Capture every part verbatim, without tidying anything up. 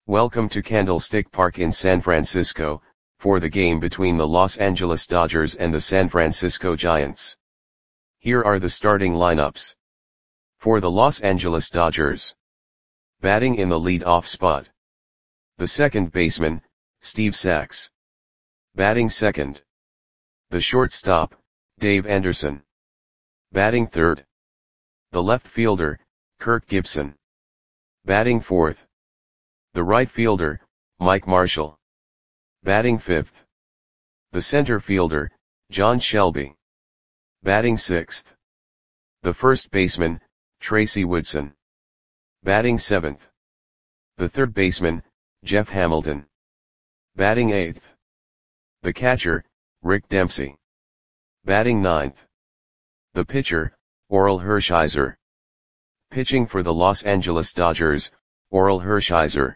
Welcome to Candlestick Park in San Francisco, for the game between the Los Angeles Dodgers and the San Francisco Giants. Here are the starting lineups. For the Los Angeles Dodgers. Batting in the lead-off spot. The second baseman, Steve Sax. Batting second. The shortstop, Dave Anderson. Batting third. The left fielder, Kirk Gibson. Batting fourth. The right fielder, Mike Marshall. Batting fifth. The center fielder, John Shelby. Batting sixth. The first baseman, Tracy Woodson. Batting seventh. The third baseman, Jeff Hamilton. Batting eighth. The catcher, Rick Dempsey. Batting ninth. The pitcher, Orel Hershiser. Pitching for the Los Angeles Dodgers, Orel Hershiser.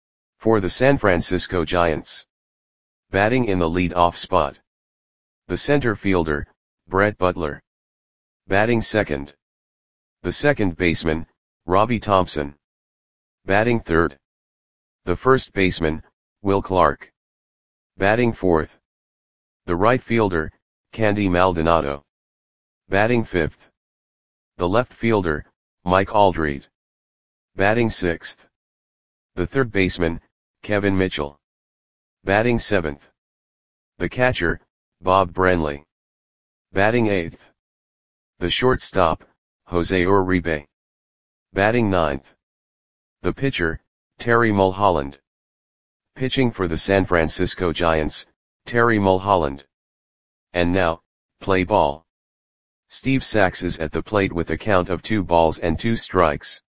For the San Francisco Giants. Batting in the lead-off spot. The center fielder, Brett Butler. Batting second. The second baseman, Robbie Thompson. Batting third. The first baseman, Will Clark. Batting fourth. The right fielder, Candy Maldonado. Batting fifth. The left fielder, Mike Aldrete. Batting sixth. The third baseman, Kevin Mitchell. Batting seventh. The catcher, Bob Brenly. Batting eighth. The shortstop, Jose Uribe. Batting ninth. The pitcher, Terry Mulholland. Pitching for the San Francisco Giants, Terry Mulholland. And now, play ball. Steve Sax is at the plate with a count of two balls and two strikes.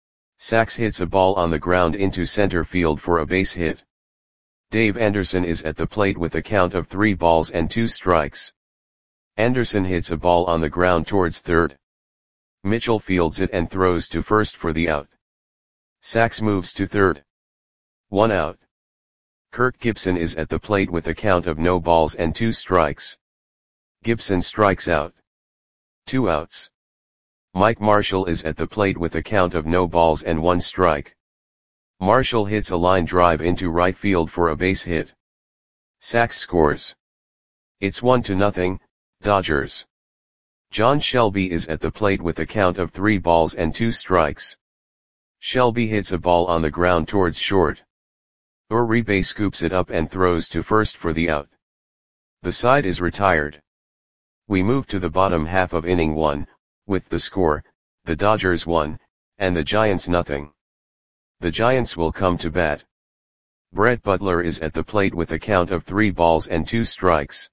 Sax hits a ball on the ground into center field for a base hit. Dave Anderson is at the plate with a count of three balls and two strikes. Anderson hits a ball on the ground towards third. Mitchell fields it and throws to first for the out. Sax moves to third. One out. Kirk Gibson is at the plate with a count of no balls and two strikes. Gibson strikes out. Two outs. Mike Marshall is at the plate with a count of no balls and one strike. Marshall hits a line drive into right field for a base hit. Sax scores. It's one to nothing, Dodgers. John Shelby is at the plate with a count of three balls and two strikes. Shelby hits a ball on the ground towards short. Uribe scoops it up and throws to first for the out. The side is retired. We move to the bottom half of inning one, with the score, the Dodgers one, and the Giants nothing. The Giants will come to bat. Brett Butler is at the plate with a count of three balls and two strikes.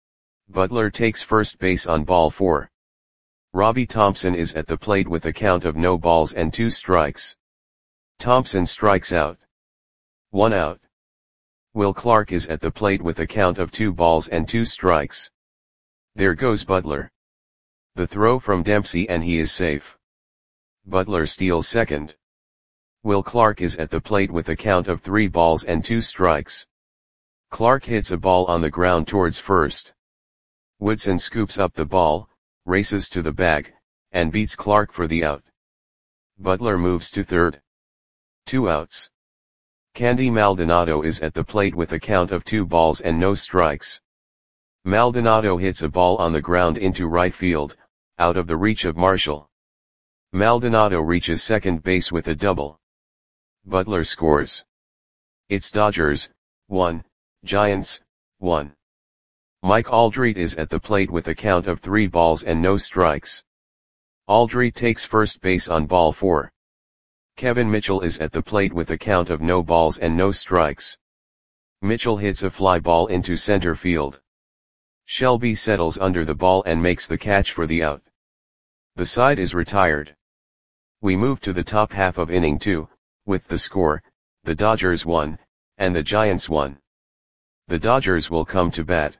Butler takes first base on ball four. Robbie Thompson is at the plate with a count of no balls and two strikes. Thompson strikes out. One out. Will Clark is at the plate with a count of two balls and two strikes. There goes Butler. The throw from Dempsey and he is safe. Butler steals second. Will Clark is at the plate with a count of three balls and two strikes. Clark hits a ball on the ground towards first. Woodson scoops up the ball, races to the bag, and beats Clark for the out. Butler moves to third. Two outs. Candy Maldonado is at the plate with a count of two balls and no strikes. Maldonado hits a ball on the ground into right field, out of the reach of Marshall. Maldonado reaches second base with a double. Butler scores. It's Dodgers, one, Giants, one. Mike Aldrete is at the plate with a count of three balls and no strikes. Aldrete takes first base on ball four. Kevin Mitchell is at the plate with a count of no balls and no strikes. Mitchell hits a fly ball into center field. Shelby settles under the ball and makes the catch for the out. The side is retired. We move to the top half of inning two, with the score, the Dodgers one, and the Giants one. The Dodgers will come to bat.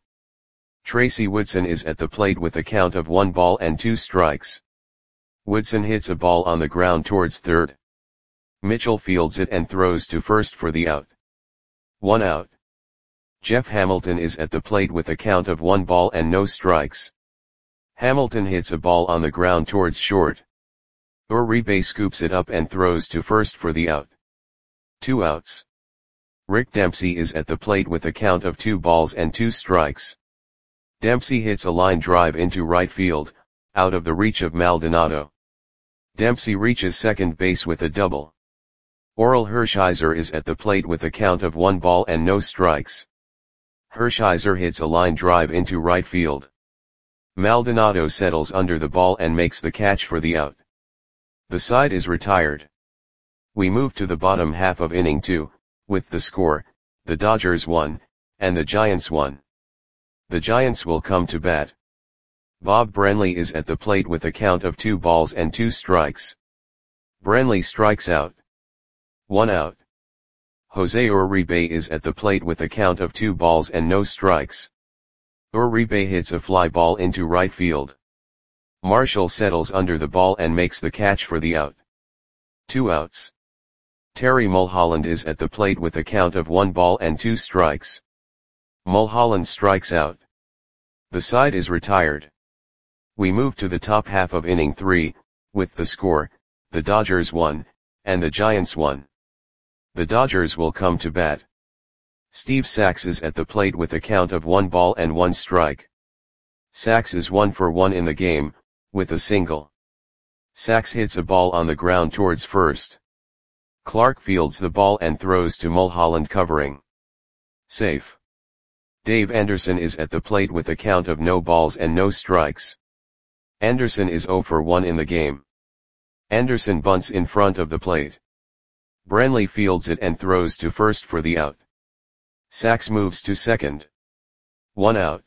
Tracy Woodson is at the plate with a count of one ball and two strikes. Woodson hits a ball on the ground towards third. Mitchell fields it and throws to first for the out. One out. Jeff Hamilton is at the plate with a count of one ball and no strikes. Hamilton hits a ball on the ground towards short. Uribe scoops it up and throws to first for the out. Two outs. Rick Dempsey is at the plate with a count of two balls and two strikes. Dempsey hits a line drive into right field, out of the reach of Maldonado. Dempsey reaches second base with a double. Orel Hershiser is at the plate with a count of one ball and no strikes. Hershiser hits a line drive into right field. Maldonado settles under the ball and makes the catch for the out. The side is retired. We move to the bottom half of inning two, with the score, the Dodgers won, and the Giants won. The Giants will come to bat. Bob Brenly is at the plate with a count of two balls and two strikes. Brenly strikes out. One out. Jose Uribe is at the plate with a count of two balls and no strikes. Uribe hits a fly ball into right field. Marshall settles under the ball and makes the catch for the out. Two outs. Terry Mulholland is at the plate with a count of one ball and two strikes. Mulholland strikes out. The side is retired. We move to the top half of inning three, with the score, the Dodgers won, and the Giants won. The Dodgers will come to bat. Steve Sax is at the plate with a count of one ball and one strike. Sax is one for one in the game, with a single. Sax hits a ball on the ground towards first. Clark fields the ball and throws to Mulholland covering. Safe. Dave Anderson is at the plate with a count of no balls and no strikes. Anderson is zero for one in the game. Anderson bunts in front of the plate. Brenly fields it and throws to first for the out. Sax moves to second. One out.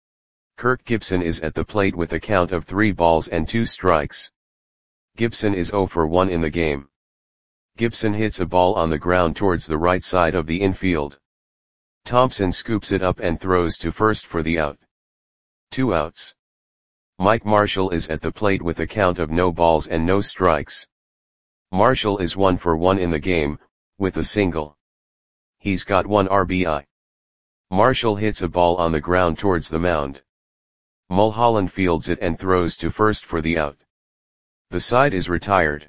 Kirk Gibson is at the plate with a count of three balls and two strikes. Gibson is zero for one in the game. Gibson hits a ball on the ground towards the right side of the infield. Thompson scoops it up and throws to first for the out. Two outs. Mike Marshall is at the plate with a count of no balls and no strikes. Marshall is one for one in the game, with a single. He's got one R B I. Marshall hits a ball on the ground towards the mound. Mulholland fields it and throws to first for the out. The side is retired.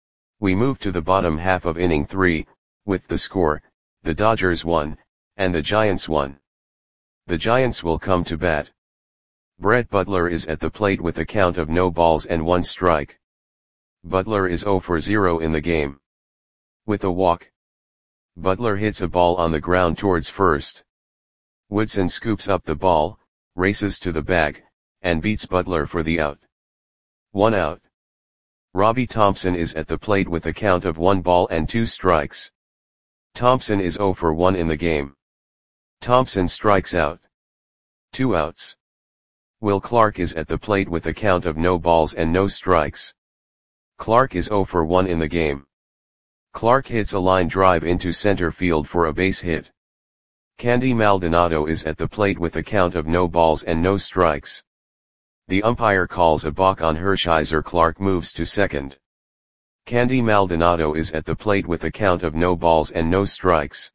We move to the bottom half of inning three, with the score, the Dodgers won, and the Giants won. The Giants will come to bat. Brett Butler is at the plate with a count of no balls and one strike. Butler is zero for zero in the game. With a walk. Butler hits a ball on the ground towards first. Woodson scoops up the ball, races to the bag, and beats Butler for the out. One out. Robbie Thompson is at the plate with a count of one ball and two strikes. Thompson is zero for one in the game. Thompson strikes out. Two outs. Will Clark is at the plate with a count of no balls and no strikes. Clark is zero for one in the game. Clark hits a line drive into center field for a base hit. Candy Maldonado is at the plate with a count of no balls and no strikes. The umpire calls a balk on Hershiser. Clark moves to second. Candy Maldonado is at the plate with a count of no balls and no strikes.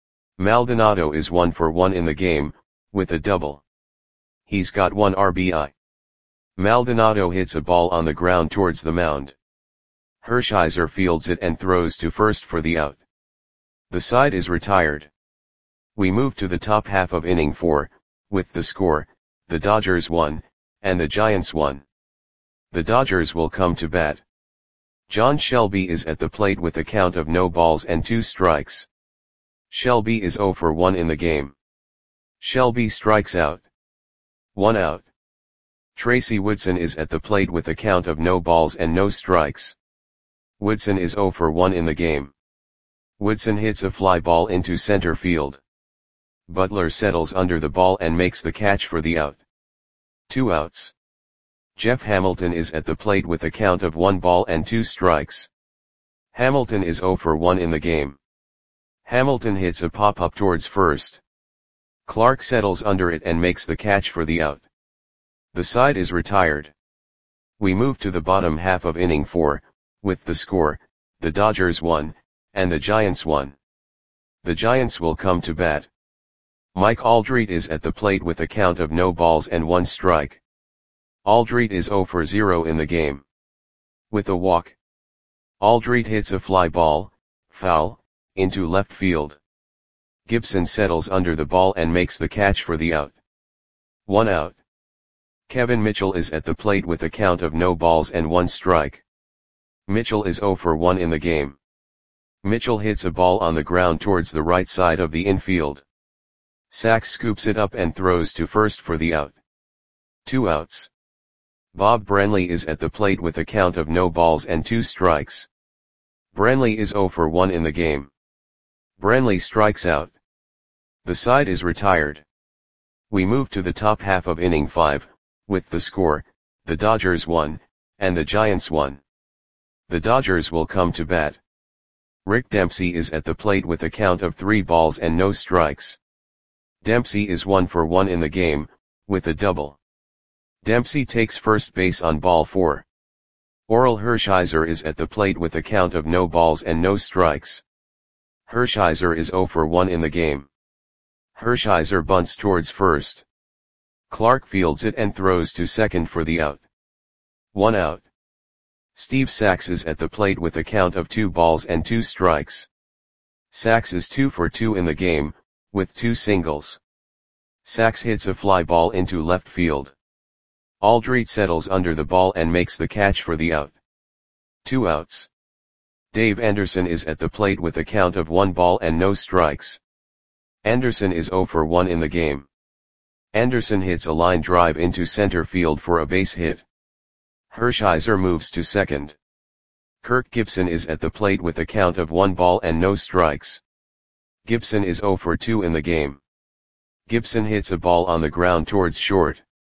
Maldonado is one for one in the game, with a double. He's got one R B I. Maldonado hits a ball on the ground towards the mound. Hershiser fields it and throws to first for the out. The side is retired. We move to the top half of inning four, with the score, the Dodgers won, and the Giants won. The Dodgers will come to bat. John Shelby is at the plate with a count of no balls and two strikes. Shelby is zero for one in the game. Shelby strikes out. One out. Tracy Woodson is at the plate with a count of no balls and no strikes. Woodson is zero for one in the game. Woodson hits a fly ball into center field. Butler settles under the ball and makes the catch for the out. Two outs. Jeff Hamilton is at the plate with a count of one ball and two strikes. Hamilton is zero for one in the game. Hamilton hits a pop-up towards first. Clark settles under it and makes the catch for the out. The side is retired. We move to the bottom half of inning four, with the score, the Dodgers won, and the Giants won. The Giants will come to bat. Mike Aldrete is at the plate with a count of no balls and one strike. Aldrete is zero for zero in the game. With a walk. Aldrete hits a fly ball, foul, into left field. Gibson settles under the ball and makes the catch for the out. One out. Kevin Mitchell is at the plate with a count of no balls and one strike. Mitchell is zero for one in the game. Mitchell hits a ball on the ground towards the right side of the infield. Sachs scoops it up and throws to first for the out. Two outs. Bob Brenly is at the plate with a count of no balls and two strikes. Brenly is zero for one in the game. Brenly strikes out. The side is retired. We move to the top half of inning five, with the score, the Dodgers won, and the Giants won. The Dodgers will come to bat. Rick Dempsey is at the plate with a count of three balls and no strikes. Dempsey is one for one in the game, with a double. Dempsey takes first base on ball four. Orel Hershiser is at the plate with a count of no balls and no strikes. Hershiser is zero for one in the game. Hershiser bunts towards first. Clark fields it and throws to second for the out. One out. Steve Sachs is at the plate with a count of two balls and two strikes. Sachs is two for two in the game, with two singles. Sachs hits a fly ball into left field. Aldrete settles under the ball and makes the catch for the out. Two outs. Dave Anderson is at the plate with a count of one ball and no strikes. Anderson is zero for one in the game. Anderson hits a line drive into center field for a base hit. Hershiser moves to second. Kirk Gibson is at the plate with a count of one ball and no strikes. Gibson is zero for two in the game. Gibson hits a ball on the ground towards short.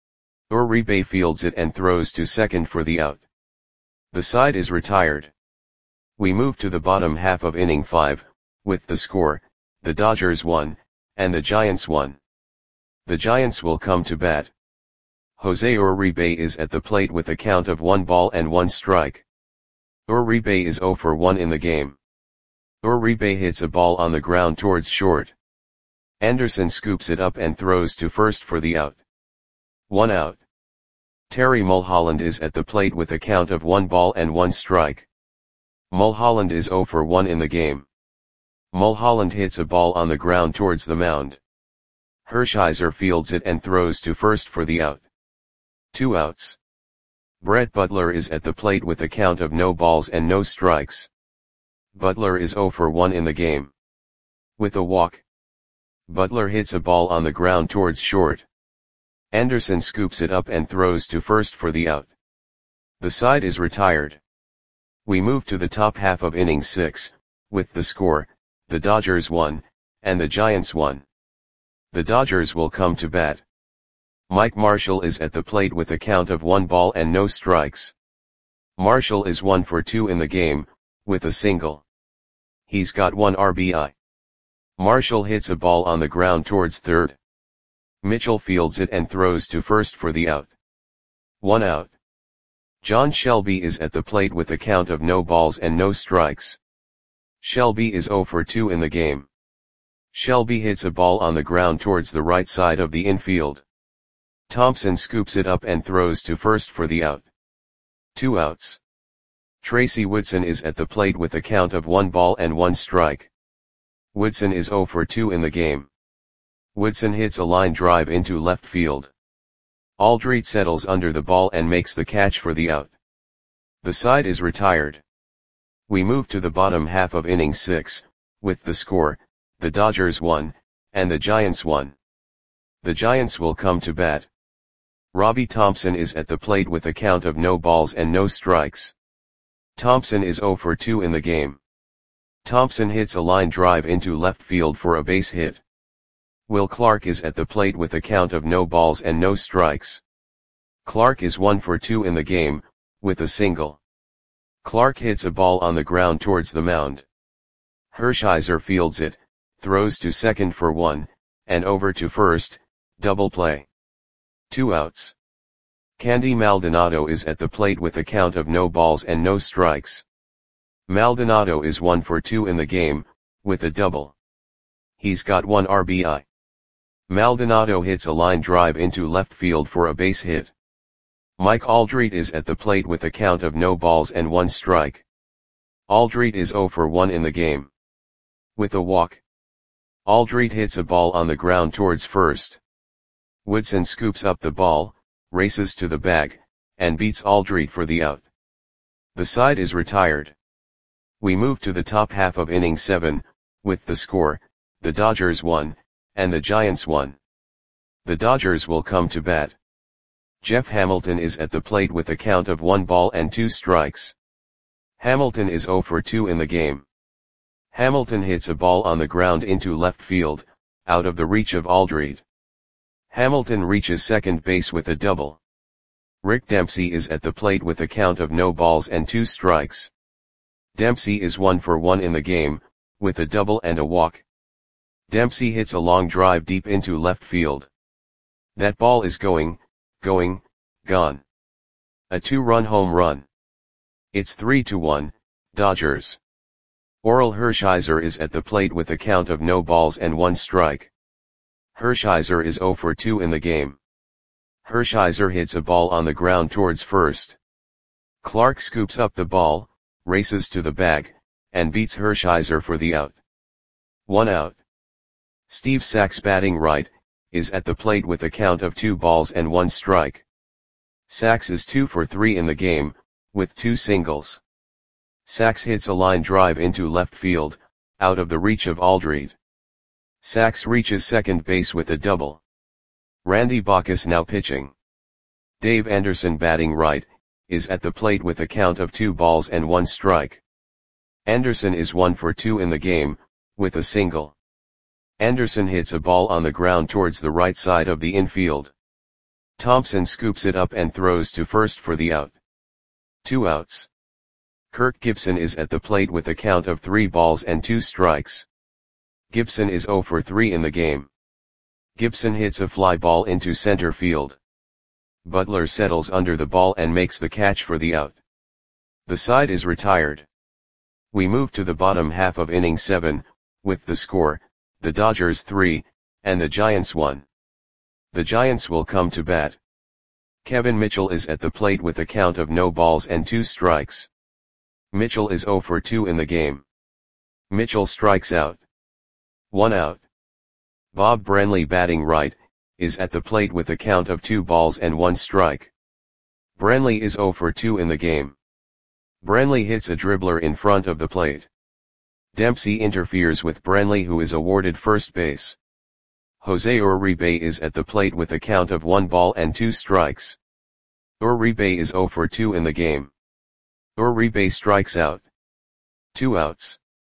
Uribe fields it and throws to second for the out. The side is retired. We move to the bottom half of inning five, with the score, the Dodgers won, and the Giants won. The Giants will come to bat. Jose Uribe is at the plate with a count of one ball and one strike. Uribe is zero for one in the game. Uribe hits a ball on the ground towards short. Anderson scoops it up and throws to first for the out. One out. Terry Mulholland is at the plate with a count of one ball and one strike. Mulholland is zero for one in the game. Mulholland hits a ball on the ground towards the mound. Hershiser fields it and throws to first for the out. Two outs. Brett Butler is at the plate with a count of no balls and no strikes. Butler is zero for one in the game. With a walk. Butler hits a ball on the ground towards short. Anderson scoops it up and throws to first for the out. The side is retired. We move to the top half of inning six, with the score, the Dodgers won, and the Giants won. The Dodgers will come to bat. Mike Marshall is at the plate with a count of one ball and no strikes. Marshall is one for two in the game, with a single. He's got one R B I. Marshall hits a ball on the ground towards third. Mitchell fields it and throws to first for the out. One out. John Shelby is at the plate with a count of no balls and no strikes. Shelby is zero for two in the game. Shelby hits a ball on the ground towards the right side of the infield. Thompson scoops it up and throws to first for the out. Two outs. Tracy Woodson is at the plate with a count of one ball and one strike. Woodson is zero for two in the game. Woodson hits a line drive into left field. Aldrete settles under the ball and makes the catch for the out. The side is retired. We move to the bottom half of inning six, with the score, the Dodgers won, and the Giants won. The Giants will come to bat. Robbie Thompson is at the plate with a count of no balls and no strikes. Thompson is zero for two in the game. Thompson hits a line drive into left field for a base hit. Will Clark is at the plate with a count of no balls and no strikes. Clark is one for two in the game, with a single. Clark hits a ball on the ground towards the mound. Hershiser fields it, throws to second for one, and over to first, double play. Two outs. Candy Maldonado is at the plate with a count of no balls and no strikes. Maldonado is one for two in the game, with a double. He's got one R B I. Maldonado hits a line drive into left field for a base hit. Mike Aldrete is at the plate with a count of no balls and one strike. Aldrete is zero for one in the game. With a walk. Aldrete hits a ball on the ground towards first. Woodson scoops up the ball, races to the bag, and beats Aldrete for the out. The side is retired. We move to the top half of inning seven, with the score, the Dodgers won, and the Giants won. The Dodgers will come to bat. Jeff Hamilton is at the plate with a count of one ball and two strikes. Hamilton is oh for two in the game. Hamilton hits a ball on the ground into left field, out of the reach of Aldrete. Hamilton reaches second base with a double. Rick Dempsey is at the plate with a count of no balls and two strikes. Dempsey is one for one in the game, with a double and a walk. Dempsey hits a long drive deep into left field. That ball is going, going, gone. A two-run home run. It's three to one, Dodgers. Orel Hershiser is at the plate with a count of no balls and one strike. Hershiser is oh for two in the game. Hershiser hits a ball on the ground towards first. Clark scoops up the ball, races to the bag, and beats Hershiser for the out. One out. Steve Sax, batting right, is at the plate with a count of two balls and one strike. Sax is two for three in the game, with two singles. Sax hits a line drive into left field, out of the reach of Aldrete. Sax reaches second base with a double. Randy Bacchus now pitching. Dave Anderson, batting right, is at the plate with a count of two balls and one strike. Anderson is one for two in the game, with a single. Anderson hits a ball on the ground towards the right side of the infield. Thompson scoops it up and throws to first for the out. Two outs. Kirk Gibson is at the plate with a count of three balls and two strikes. Gibson is oh for three in the game. Gibson hits a fly ball into center field. Butler settles under the ball and makes the catch for the out. The side is retired. We move to the bottom half of inning seven, with the score, the Dodgers three, and the Giants one. The Giants will come to bat. Kevin Mitchell is at the plate with a count of no balls and two strikes. Mitchell is oh for two in the game. Mitchell strikes out. One out. Bob Brenly, batting right, is at the plate with a count of two balls and one strike. Brenly is oh for two in the game. Brenly hits a dribbler in front of the plate. Dempsey interferes with Brenly, who is awarded first base. Jose Uribe is at the plate with a count of one ball and two strikes. Uribe is oh for two in the game. Uribe strikes out. Two outs.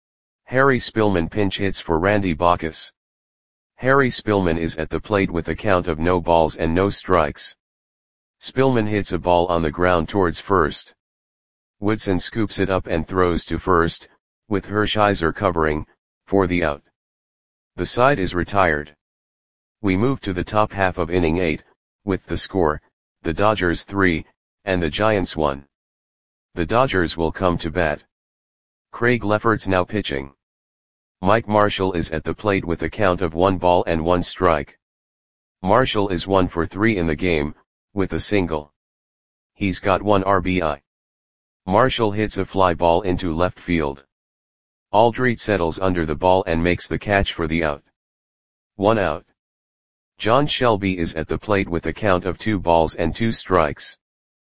Harry Spillman pinch hits for Randy Bacchus. Harry Spillman is at the plate with a count of no balls and no strikes. Spillman hits a ball on the ground towards first. Woodson scoops it up and throws to first, with Hershiser covering, for the out. The side is retired. We move to the top half of inning eight, with the score, the Dodgers three, and the Giants one. The Dodgers will come to bat. Craig Lefferts now pitching. Mike Marshall is at the plate with a count of one ball and one strike. Marshall is one for three in the game, with a single. He's got one R B I. Marshall hits a fly ball into left field. Aldrete settles under the ball and makes the catch for the out. One out. John Shelby is at the plate with a count of two balls and two strikes.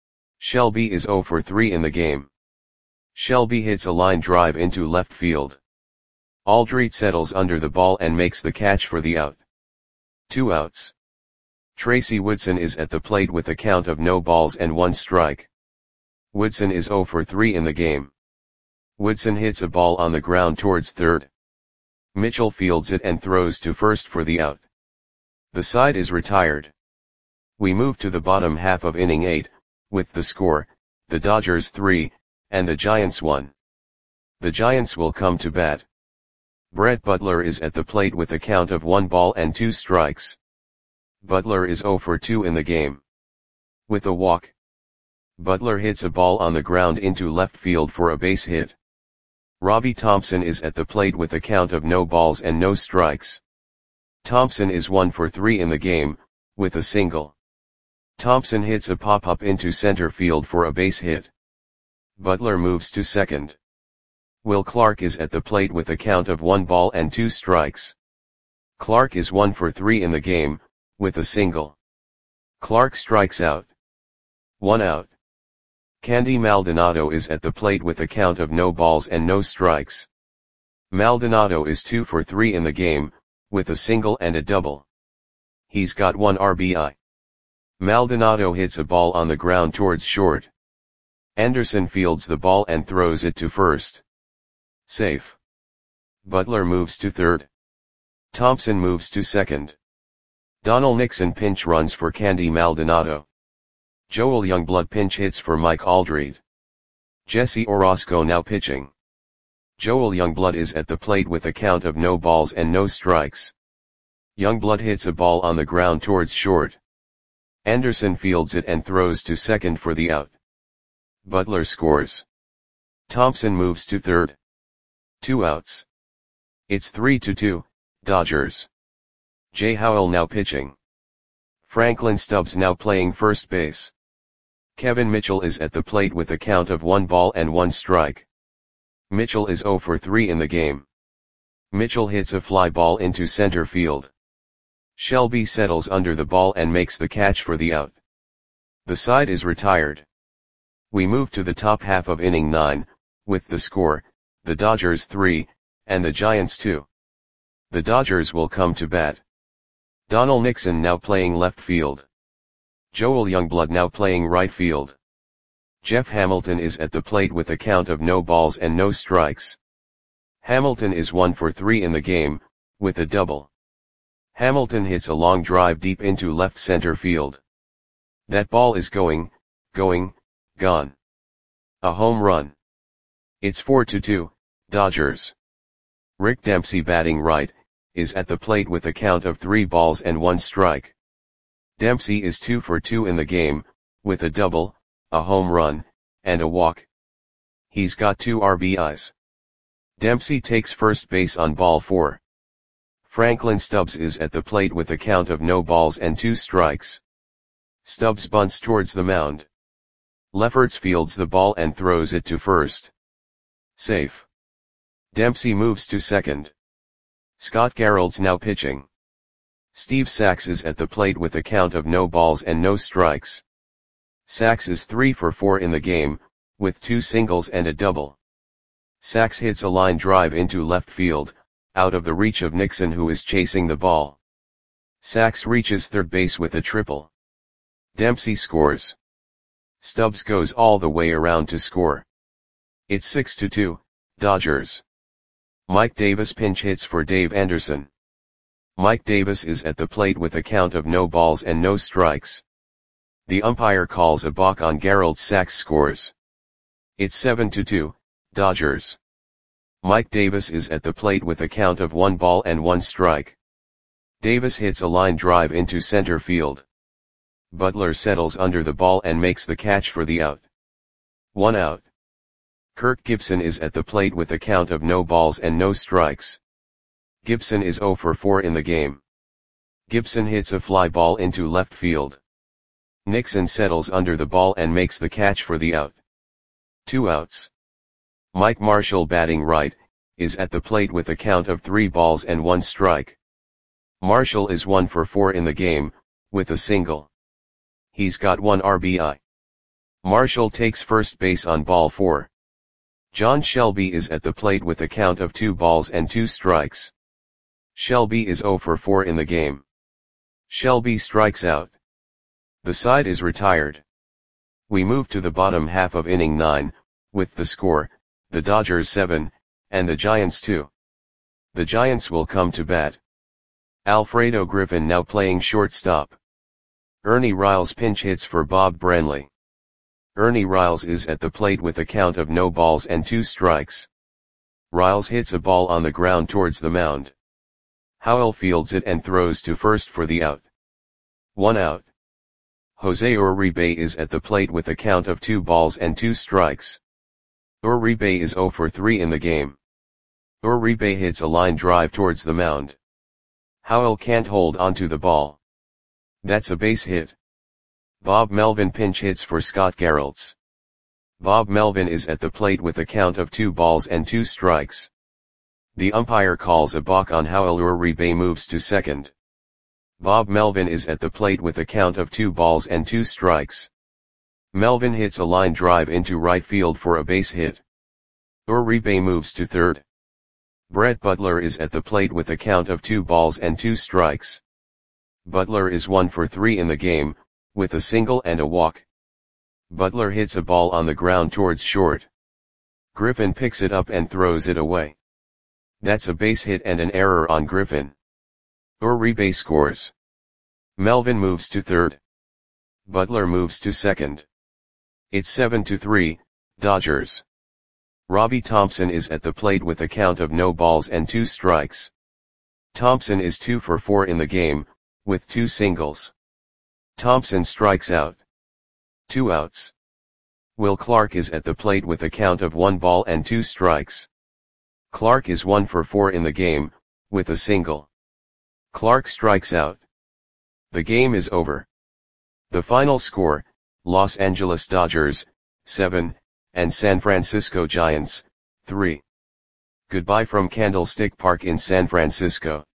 Shelby is oh for three in the game. Shelby hits a line drive into left field. Aldrete settles under the ball and makes the catch for the out. Two outs. Tracy Woodson is at the plate with a count of no balls and one strike. Woodson is oh for three in the game. Woodson hits a ball on the ground towards third. Mitchell fields it and throws to first for the out. The side is retired. We move to the bottom half of inning eight, with the score, the Dodgers three, and the Giants one. The Giants will come to bat. Brett Butler is at the plate with a count of one ball and two strikes. Butler is oh for two in the game. With a walk. Butler hits a ball on the ground into left field for a base hit. Robbie Thompson is at the plate with a count of no balls and no strikes. Thompson is one for three in the game, with a single. Thompson hits a pop-up into center field for a base hit. Butler moves to second. Will Clark is at the plate with a count of one ball and two strikes. Clark is one for three in the game, with a single. Clark strikes out. One out. Candy Maldonado is at the plate with a count of no balls and no strikes. Maldonado is two for three in the game, with a single and a double. He's got one R B I. Maldonado hits a ball on the ground towards short. Anderson fields the ball and throws it to first. Safe. Butler moves to third. Thompson moves to second. Donald Nixon pinch runs for Candy Maldonado. Joel Youngblood pinch hits for Mike Aldred. Jesse Orozco now pitching. Joel Youngblood is at the plate with a count of no balls and no strikes. Youngblood hits a ball on the ground towards short. Anderson fields it and throws to second for the out. Butler scores. Thompson moves to third. Two outs. It's three to two, Dodgers. Jay Howell now pitching. Franklin Stubbs now playing first base. Kevin Mitchell is at the plate with a count of one ball and one strike. Mitchell is zero for three in the game. Mitchell hits a fly ball into center field. Shelby settles under the ball and makes the catch for the out. The side is retired. We move to the top half of inning nine, with the score, the Dodgers three, and the Giants two. The Dodgers will come to bat. Donald Nixon now playing left field. Joel Youngblood now playing right field. Jeff Hamilton is at the plate with a count of no balls and no strikes. Hamilton is one for three in the game, with a double. Hamilton hits a long drive deep into left center field. That ball is going, going, gone. A home run. It's four to two, Dodgers. Rick Dempsey batting right, is at the plate with a count of three balls and one strike. Dempsey is two for two in the game, with a double, a home run, and a walk. He's got two R B Is. Dempsey takes first base on ball four. Franklin Stubbs is at the plate with a count of no balls and two strikes. Stubbs bunts towards the mound. Lefferts fields the ball and throws it to first. Safe. Dempsey moves to second. Scott Garreld's now pitching. Steve Sax is at the plate with a count of no balls and no strikes. Sax is three for four in the game, with two singles and a double. Sax hits a line drive into left field, out of the reach of Nixon who is chasing the ball. Sax reaches third base with a triple. Dempsey scores. Stubbs goes all the way around to score. It's six to two, Dodgers. Mike Davis pinch hits for Dave Anderson. Mike Davis is at the plate with a count of no balls and no strikes. The umpire calls a balk on Garreld. Sax scores. It's seven to two, Dodgers. Mike Davis is at the plate with a count of one ball and one strike. Davis hits a line drive into center field. Butler settles under the ball and makes the catch for the out. One out. Kirk Gibson is at the plate with a count of no balls and no strikes. Gibson is zero for four in the game. Gibson hits a fly ball into left field. Nixon settles under the ball and makes the catch for the out. Two outs. Mike Marshall batting right, is at the plate with a count of three balls and one strike. Marshall is one for four in the game, with a single. He's got one R B I. Marshall takes first base on ball four. John Shelby is at the plate with a count of two balls and two strikes. Shelby is zero for four in the game. Shelby strikes out. The side is retired. We move to the bottom half of inning nine, with the score, the Dodgers seven, and the Giants two. The Giants will come to bat. Alfredo Griffin now playing shortstop. Ernie Riles pinch hits for Bob Branley. Ernie Riles is at the plate with a count of no balls and two strikes. Riles hits a ball on the ground towards the mound. Howell fields it and throws to first for the out. One out. Jose Uribe is at the plate with a count of two balls and two strikes. Uribe is zero for three in the game. Uribe hits a line drive towards the mound. Howell can't hold onto the ball. That's a base hit. Bob Melvin pinch hits for Scott Garrelts. Bob Melvin is at the plate with a count of two balls and two strikes. The umpire calls a balk on how Uribe moves to second. Bob Melvin is at the plate with a count of two balls and two strikes. Melvin hits a line drive into right field for a base hit. Uribe moves to third. Brett Butler is at the plate with a count of two balls and two strikes. Butler is one for three in the game, with a single and a walk. Butler hits a ball on the ground towards short. Griffin picks it up and throws it away. That's a base hit and an error on Griffin. Uribe scores. Melvin moves to third. Butler moves to second. It's seven to three, Dodgers. Robbie Thompson is at the plate with a count of no balls and two strikes. Thompson is two for four in the game, with two singles. Thompson strikes out. Two outs. Will Clark is at the plate with a count of one ball and two strikes. Clark is one for four in the game, with a single. Clark strikes out. The game is over. The final score, Los Angeles Dodgers, seven, and San Francisco Giants, three. Goodbye from Candlestick Park in San Francisco.